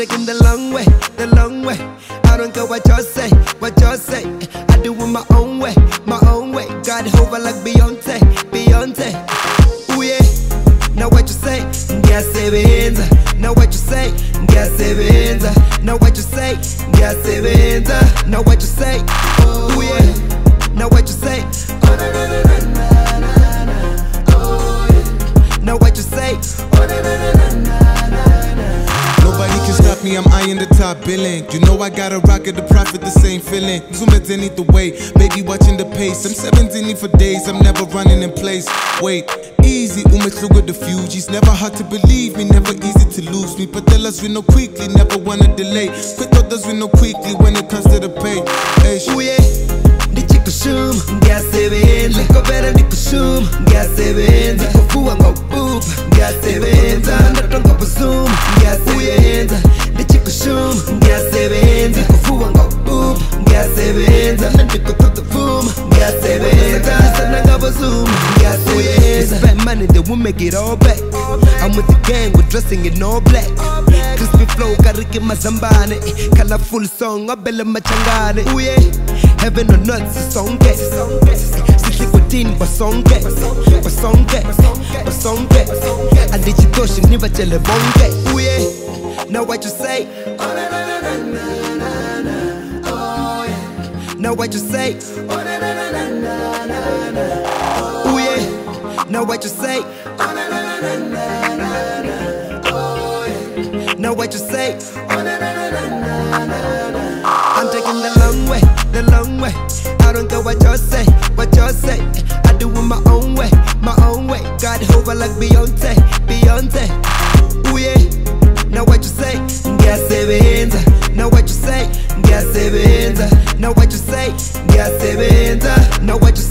taking the long way, the long way. I don't care what y'all say, what y'all say. I do it my own way, my own way. Got over like Beyonce, Beyonce. Ooh yeah. Now what you say? Ngiyasebenza. Now what you say? Ngiyasebenza. Now what you say? Ngiyasebenza. Now what you say? Ooh yeah. Now what you say? Oh na na na na na na. Oh yeah. Now what you say? Oh na na na na na na. Nobody can stop me, I'm eyeing the top billing. You know I gotta rock at the profit, the same feeling. Zoom it in either way, baby watching the pace. I'm 17 for days, I'm never running in place. Wait, easy, umehluka the fugees. Never hard to believe me, never easy to lose me. But tell us we know quickly, never wanna delay. Quick others we know quickly when it comes to the pay. Hey, ooh yeah. Ndikushum, ngiyasebenza. Likobera ndikushum, ngiyasebenza. Ndikufua ngobuba, ngiyasebenza. Ndatonga buzuma, ngiyasebenza. Ndikushum, ngiyasebenza. Ndikufua ngobuba, ngiyasebenza. Ndikututuvuma, ngiyasebenza. Ndisana buzuma, ngiyasebenza. Spend money, then we'll make it all back. I'm with the gang, we're dressing in all black. Crispy flow, kariki mazambane. Colorful song, abele machangane. Ooh yeah. Heaven or nuts, it's on get. Sisi kutini basonge, basonge, basonge. Adichitoshi niva chele bonge. Ooh yeah. Now what you say? Oh na na na na na na. Oh yeah. Now what you say? Oh na na na na na na. Ooh yeah. Now what you say? Oh na na na na na na. Oh yeah. Now what you say? Oh na na na na na na. I'm taking the long way, the long way. I don't care what y'all say, what y'all say. I do it my own way, my own way. Got over like Beyonce, Beyonce. Ooh yeah. Now what you say? Ngiyasebenza. Now what you say? Ngiyasebenza. Now what you say? Ngiyasebenza. Now what you